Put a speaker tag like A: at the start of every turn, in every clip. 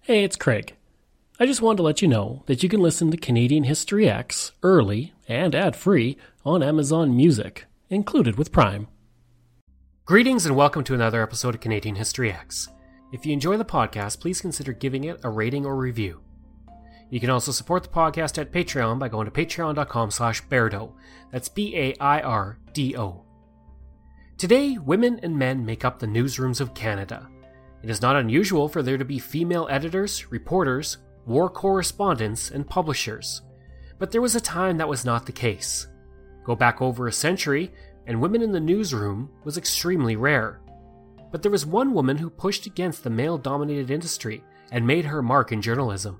A: Hey, it's Craig. I just wanted to let you know that you can listen to Canadian History X early and ad-free on Amazon Music, included with Prime. Greetings and welcome to another episode of Canadian History X. If you enjoy the podcast, please consider giving it a rating or review. You can also support the podcast at Patreon by going to patreon.com/Bairdo. That's B-A-I-R-D-O. Today, women and men make up the newsrooms of Canada. It is not unusual for there to be female editors, reporters, war correspondents, and publishers. But there was a time that was not the case. Go back over a century, and women in the newsroom was extremely rare. But there was one woman who pushed against the male-dominated industry and made her mark in journalism.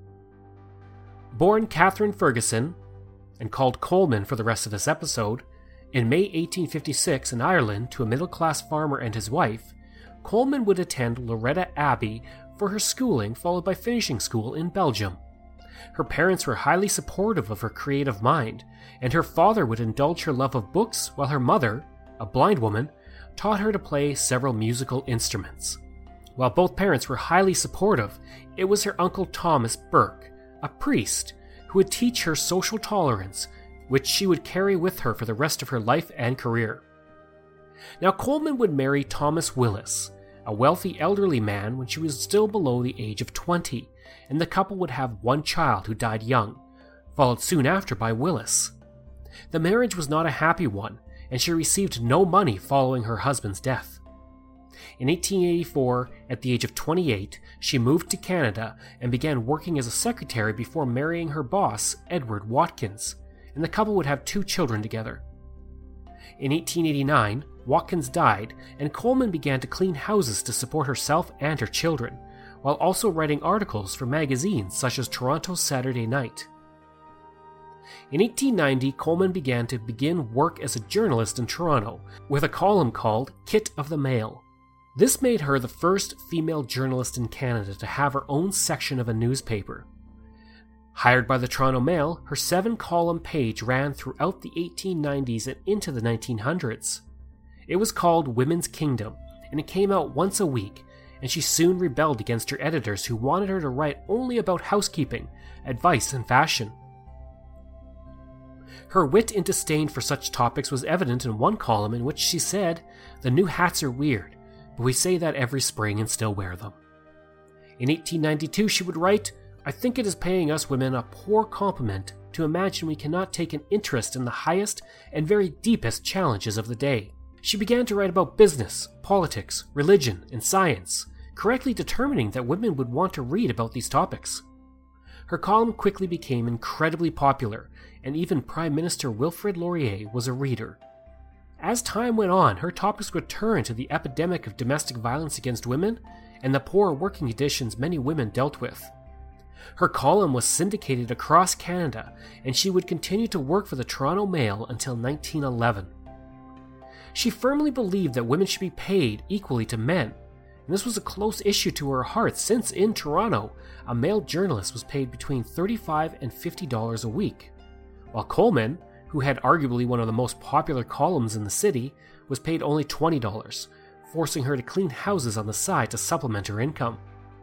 A: Born Catherine Ferguson, and called Coleman for the rest of this episode, in May 1856 in Ireland to a middle-class farmer and his wife, Coleman would attend Loreto Abbey for her schooling, followed by finishing school in Belgium. Her parents were highly supportive of her creative mind, and her father would indulge her love of books while her mother, a blind woman, taught her to play several musical instruments. While both parents were highly supportive, it was her uncle Thomas Burke, a priest, who would teach her social tolerance, which she would carry with her for the rest of her life and career. Now, Coleman would marry Thomas Willis, a wealthy elderly man, when she was still below the age of 20, and the couple would have one child who died young, followed soon after by Willis. The marriage was not a happy one, and she received no money following her husband's death. In 1884, at the age of 28, she moved to Canada and began working as a secretary before marrying her boss, Edward Watkins, and the couple would have 2 children together. In 1889, Watkins died, and Coleman began to clean houses to support herself and her children, while also writing articles for magazines such as Toronto Saturday Night. In 1890, Coleman began to work as a journalist in Toronto, with a column called Kit of the Mail. This made her the first female journalist in Canada to have her own section of a newspaper. Hired by the Toronto Mail, her 7-column page ran throughout the 1890s and into the 1900s. It was called Women's Kingdom, and it came out once a week, and she soon rebelled against her editors who wanted her to write only about housekeeping, advice, and fashion. Her wit and disdain for such topics was evident in one column in which she said, "The new hats are weird, but we say that every spring and still wear them." In 1892 she would write, "I think it is paying us women a poor compliment to imagine we cannot take an interest in the highest and very deepest challenges of the day." She began to write about business, politics, religion, and science, correctly determining that women would want to read about these topics. Her column quickly became incredibly popular, and even Prime Minister Wilfrid Laurier was a reader. As time went on, her topics would turn to the epidemic of domestic violence against women and the poor working conditions many women dealt with. Her column was syndicated across Canada, and she would continue to work for the Toronto Mail until 1911. She firmly believed that women should be paid equally to men, and this was a close issue to her heart since in Toronto, a male journalist was paid between $35 and $50 a week, while Coleman, who had arguably one of the most popular columns in the city, was paid only $20, forcing her to clean houses on the side to supplement her income.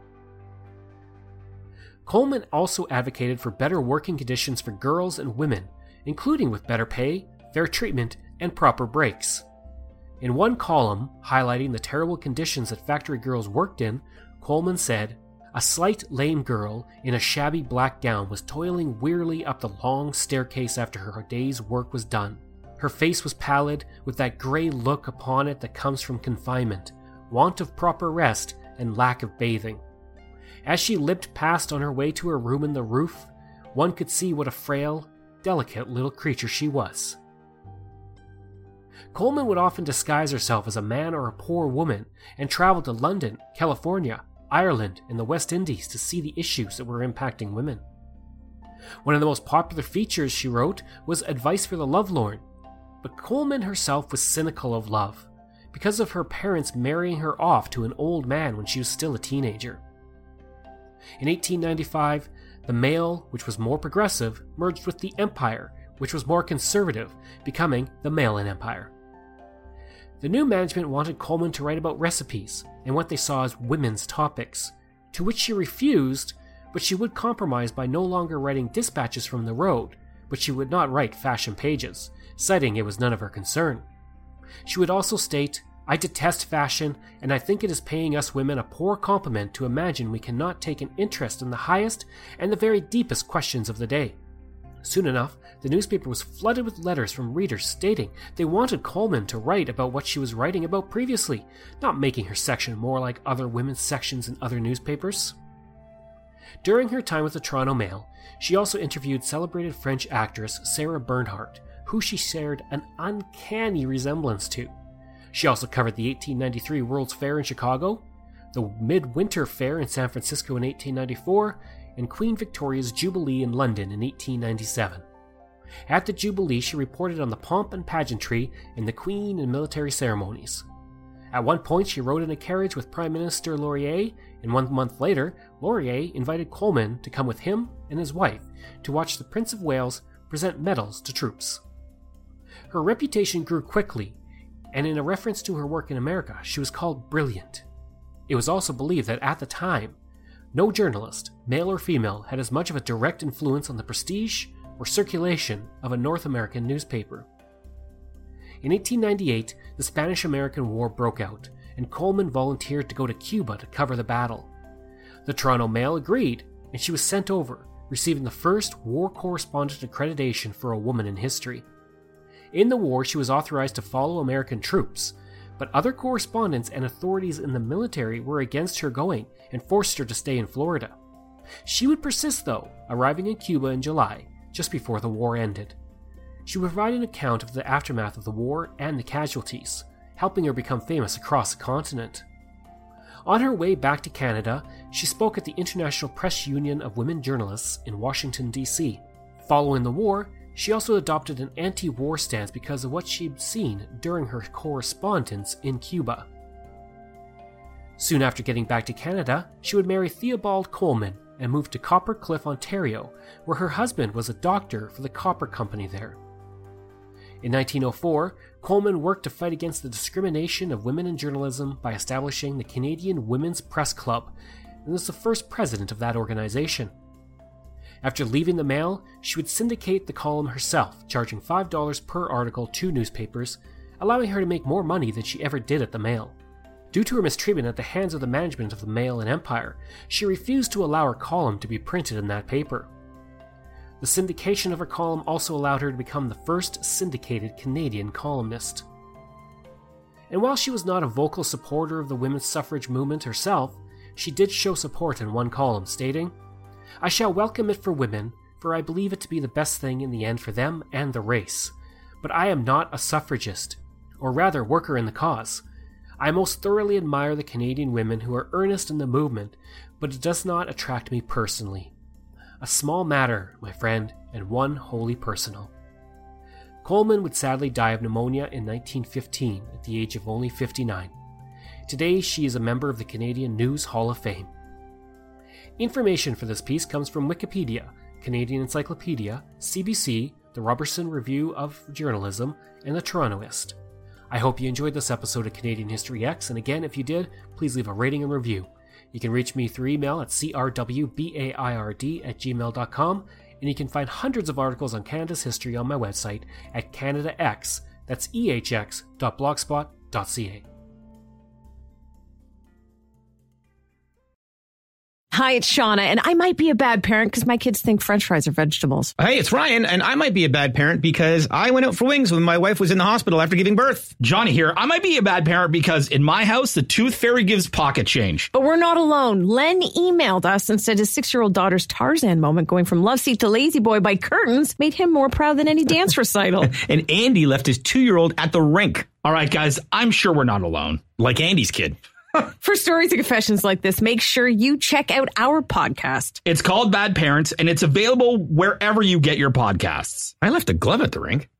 A: Coleman also advocated for better working conditions for girls and women, including with better pay, fair treatment, and proper breaks. In one column, highlighting the terrible conditions that factory girls worked in, Coleman said, "A slight, lame girl in a shabby black gown was toiling wearily up the long staircase after her day's work was done. Her face was pallid, with that grey look upon it that comes from confinement, want of proper rest, and lack of bathing. As she limped past on her way to her room in the roof, one could see what a frail, delicate little creature she was." Coleman would often disguise herself as a man or a poor woman and travel to London, California, Ireland, and the West Indies to see the issues that were impacting women. One of the most popular features she wrote was Advice for the Lovelorn, but Coleman herself was cynical of love, because of her parents marrying her off to an old man when she was still a teenager. In 1895, the Mail, which was more progressive, merged with the Empire, which was more conservative, becoming the Mail and Empire. The new management wanted Coleman to write about recipes and what they saw as women's topics, to which she refused, but she would compromise by no longer writing dispatches from the road, but she would not write fashion pages, citing it was none of her concern. She would also state, "I detest fashion, and I think it is paying us women a poor compliment to imagine we cannot take an interest in the highest and the very deepest questions of the day." Soon enough, the newspaper was flooded with letters from readers stating they wanted Coleman to write about what she was writing about previously, not making her section more like other women's sections in other newspapers. During her time with the Toronto Mail, she also interviewed celebrated French actress Sarah Bernhardt, who she shared an uncanny resemblance to. She also covered the 1893 World's Fair in Chicago, the Midwinter Fair in San Francisco in 1894, and Queen Victoria's Jubilee in London in 1897. At the Jubilee, she reported on the pomp and pageantry and the Queen and military ceremonies. At one point, she rode in a carriage with Prime Minister Laurier, and 1 month later, Laurier invited Coleman to come with him and his wife to watch the Prince of Wales present medals to troops. Her reputation grew quickly, and in a reference to her work in America, she was called brilliant. It was also believed that at the time, no journalist, male or female, had as much of a direct influence on the prestige or circulation of a North American newspaper. In 1898, the Spanish-American War broke out, and Coleman volunteered to go to Cuba to cover the battle. The Toronto Mail agreed, and she was sent over, receiving the first war correspondent accreditation for a woman in history. In the war, she was authorized to follow American troops, but other correspondents and authorities in the military were against her going and forced her to stay in Florida. She would persist, though, arriving in Cuba in July, just before the war ended. She would provide an account of the aftermath of the war and the casualties, helping her become famous across the continent. On her way back to Canada, she spoke at the International Press Union of Women Journalists in Washington, D.C. Following the war, she also adopted an anti-war stance because of what she'd seen during her correspondence in Cuba. Soon after getting back to Canada, she would marry Theobald Coleman and move to Copper Cliff, Ontario, where her husband was a doctor for the copper company there. In 1904, Coleman worked to fight against the discrimination of women in journalism by establishing the Canadian Women's Press Club, and was the first president of that organization. After leaving the Mail, she would syndicate the column herself, charging $5 per article to newspapers, allowing her to make more money than she ever did at the Mail. Due to her mistreatment at the hands of the management of the Mail and Empire, she refused to allow her column to be printed in that paper. The syndication of her column also allowed her to become the first syndicated Canadian columnist. And while she was not a vocal supporter of the women's suffrage movement herself, she did show support in one column, stating, "I shall welcome it for women, for I believe it to be the best thing in the end for them and the race. But I am not a suffragist, or rather worker in the cause. I most thoroughly admire the Canadian women who are earnest in the movement, but it does not attract me personally. A small matter, my friend, and one wholly personal." Coleman would sadly die of pneumonia in 1915 at the age of only 59. Today, she is a member of the Canadian News Hall of Fame. Information for this piece comes from Wikipedia, Canadian Encyclopedia, CBC, the Robertson Review of Journalism, and the Torontoist. I hope you enjoyed this episode of Canadian History X, and again, if you did, please leave a rating and review. You can reach me through email at crwbaird@gmail.com, and you can find hundreds of articles on Canada's history on my website at CanadaX, that's ehx.blogspot.ca.
B: Hi, it's Shauna, and I might be a bad parent because my kids think French fries are vegetables.
C: Hey, it's Ryan, and I might be a bad parent because I went out for wings when my wife was in the hospital after giving birth.
D: Johnny here. I might be a bad parent because in my house, the tooth fairy gives pocket change.
B: But we're not alone. Len emailed us and said his 6-year-old daughter's Tarzan moment going from love seat to lazy boy by curtains made him more proud than any dance recital.
C: And Andy left his 2-year-old at the rink.
D: All right, guys, I'm sure we're not alone. Like Andy's kid.
B: For stories and confessions like this, make sure you check out our podcast.
D: It's called Bad Parents, and it's available wherever you get your podcasts.
C: I left a glove at the rink.